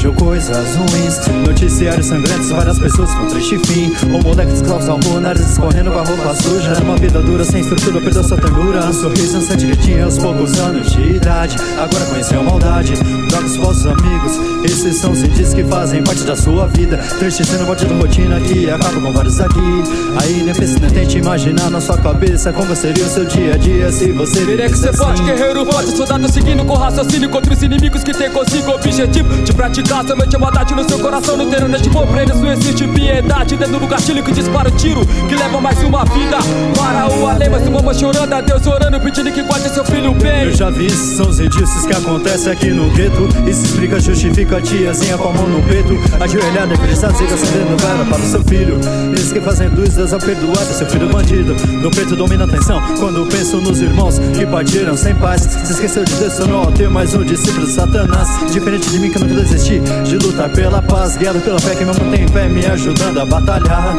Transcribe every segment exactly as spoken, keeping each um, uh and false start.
vejo coisas ruins, noticiários sangrentos, várias pessoas com triste fim. O moleque descalço ao rua, nariz escorrendo com a roupa suja. Uma vida dura, sem estrutura, perdeu sua ternura. Um sorriso ansiante que tinha aos poucos anos de idade. Agora conheceu maldade, drogas, falsos amigos. Esses são os indícios que fazem parte da sua vida. Triste sendo parte da rotina que acaba com vários aqui. Aí nem pensa, nem tente imaginar na sua cabeça como seria o seu dia a dia se você Virei que você assim. pode, guerreiro forte, soldado seguindo com raciocínio contra os inimigos que tem consigo objetivo de praticar somente a maldade no seu coração. Não ter honeste compreende, não existe piedade. Dentro do gatilho que dispara o tiro que leva mais uma vida para o além. Mas uma mãe chorando, a Deus orando, pedindo que guarde seu filho bem. Eu já vi, esses são os indícios que acontecem aqui no gueto. Isso explica, justifica a tiazinha com a mão no peito, ajoelhada e feliz, siga acendendo vela para o seu filho. Eles que fazem dúvidas ao perdoar seu filho bandido. No peito domina a atenção quando penso nos irmãos que partiram sem paz. Se esqueceu de Deus, tornou ao ter mais um discípulo de Satanás. Diferente de mim que nunca desisti de lutar pela paz, guiado pela fé que me mantém em pé, me ajudando a batalhar.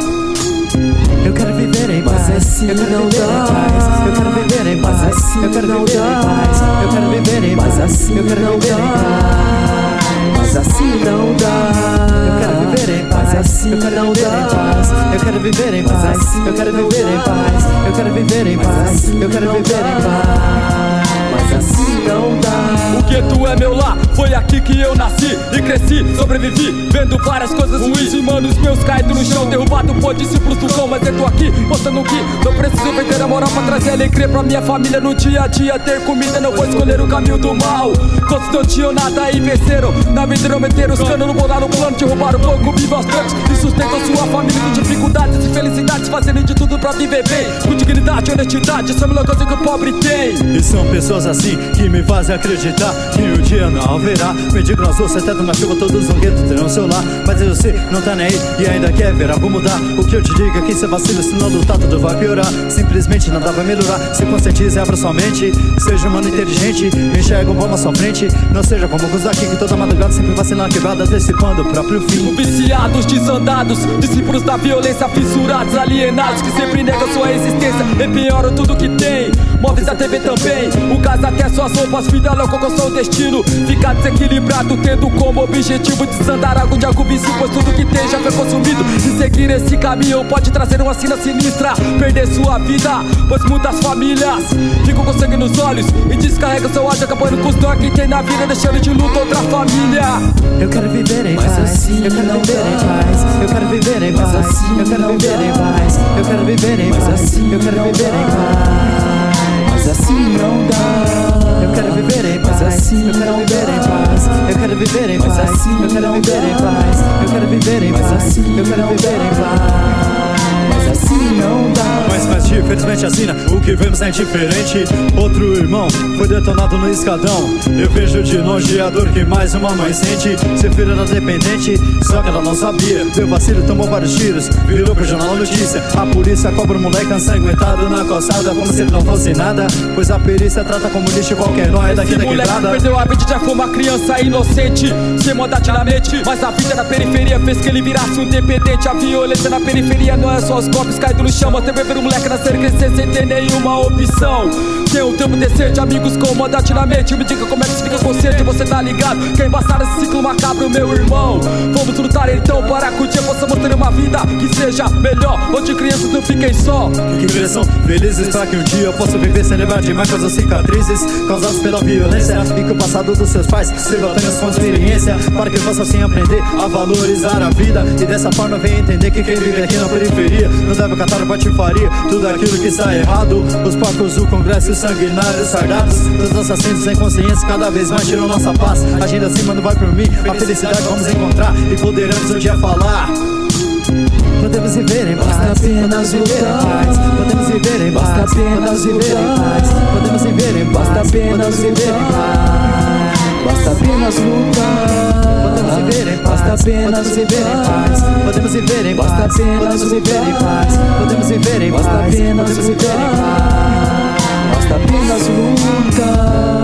Eu quero viver em paz, assim eu quero não viver dá. em paz, eu quero viver em paz, assim eu quero não viver em dá. paz, eu quero viver em paz, assim eu quero não viver em dá. paz. Mas assim não dá. Eu quero viver em paz, assim eu quero não viver em dá. paz, eu quero viver em paz, assim eu quero não viver em dá. paz, eu quero viver em paz, assim eu quero não viver em dá. paz. Mas assim não dá. O gueto é meu lar, foi aqui que eu nasci e cresci, sobrevivi, vendo várias coisas ruins. E manos meus caídos no chão, derrubado por discípulos do cão. Mas eu tô aqui, mostrando que não preciso vender a moral pra trazer alegria pra minha família no dia a dia. Ter comida, não vou escolher o caminho do mal. Quantos não tinham nada e venceram, na vida não meteram os canos, não bolaram o plano de roubar um pouco, vive bastante e sustentam sua família com dificuldades e felicidades, fazendo de tudo pra viver bem, com dignidade e honestidade. Essa é a melhor coisa que o pobre tem. E são pessoas assim que me fazem acreditar que o dia não haverá. Mendigo na rua, teto na chuva, todos no gueto terão seu lar. Mas você não tá nem aí e ainda quer ver algo mudar. O que eu te digo é que cê vacila, se não lutar tudo vai piorar. Simplesmente nada vai melhorar. Se conscientize e abra sua mente. Seja humano inteligente, enxerga um bom na sua frente. Não seja como alguns daqui que toda madrugada sempre vacilando na quebrada, antecipando o próprio fim. Viciados, desandados, discípulos da violência, fissurados, alienados, que sempre negam sua existência e pioram tudo que tem. Móveis da T V também, o gás até suas roupas, vida louca com seu destino. Ficar desequilibrado, tendo como objetivo desandar algo de algo vício, pois tudo que tem já foi consumido. E seguir esse caminho pode trazer uma sina sinistra, perder sua vida, pois muitas famílias ficam com sangue nos olhos e descarregam seu ódio, acabando com os dor que tem na vida, deixando de luta outra família. Eu quero viver em Mas paz, assim eu quero não viver dá. em paz, eu quero viver em Mas paz, assim eu quero não viver em dá. paz, eu quero viver em Mas paz, assim eu quero não viver em dá. paz. Mas assim não dá. Eu quero viver em Mas paz, assim eu quero não viver dá. em paz, eu quero viver em Mas paz, assim eu quero não viver em dá. paz, eu quero viver em Mas paz, assim eu quero não viver em dá. paz. Mas assim não dá. Mas, mas infelizmente assina, o que vemos é indiferente. Outro irmão foi detonado no escadão. Eu vejo de longe a dor que mais uma mãe sente. Seu filho era dependente, só que ela não sabia. Deu vacilo, tomou vários tiros, virou pro jornal notícia. A polícia cobra o moleque ensanguentado na calçada, como se ele não fosse nada, pois a perícia trata como lixo qualquer nóia daqui da Esse moleque quebrada. perdeu a vida, já foi uma criança inocente, sem maldade na mente. Mas a vida na periferia fez que ele virasse um dependente. A violência na periferia não é só os golpes caídos no chão, até ver um moleque nascer e crescer sem ter nenhuma opção. Tem um tempo decente, amigos com maldade na mente. Me diga como é que se fica consciente, você tá ligado? Quer embaçar esse ciclo macabro, meu irmão? Vamos lutar então para que o dia possamos ter uma vida que seja melhor, onde crianças não fiquem só. Que cresçam felizes pra que um dia eu possa viver sem lembrar de mais coisas cicatrizes causadas pela violência, e que o passado dos seus pais sirva apenas como experiência, para que eu possa assim aprender a valorizar a vida. E dessa forma venha entender que quem vive aqui na periferia não deve acatar patifaria, tudo aquilo que está errado. Os porcos do congresso e os sanguinários sardados, todos assassinos sem consciência cada vez mais tiram nossa paz. Agindo assim, mano, vai por mim, a felicidade vamos encontrar e poderemos um dia falar. Podemos viver em paz, Basta apenas podemos viver em lutar. paz, podemos viver em Basta paz, apenas podemos viver em lutar. paz, podemos viver em paz, Basta apenas podemos viver em lutar. paz. Basta apenas lutar. Podemos viver em paz, Basta apenas podemos viver em lutar. paz, podemos viver em Basta paz, apenas podemos viver em lutar. paz, podemos viver em Basta paz, apenas podemos viver em lutar. paz. Basta apenas lutar.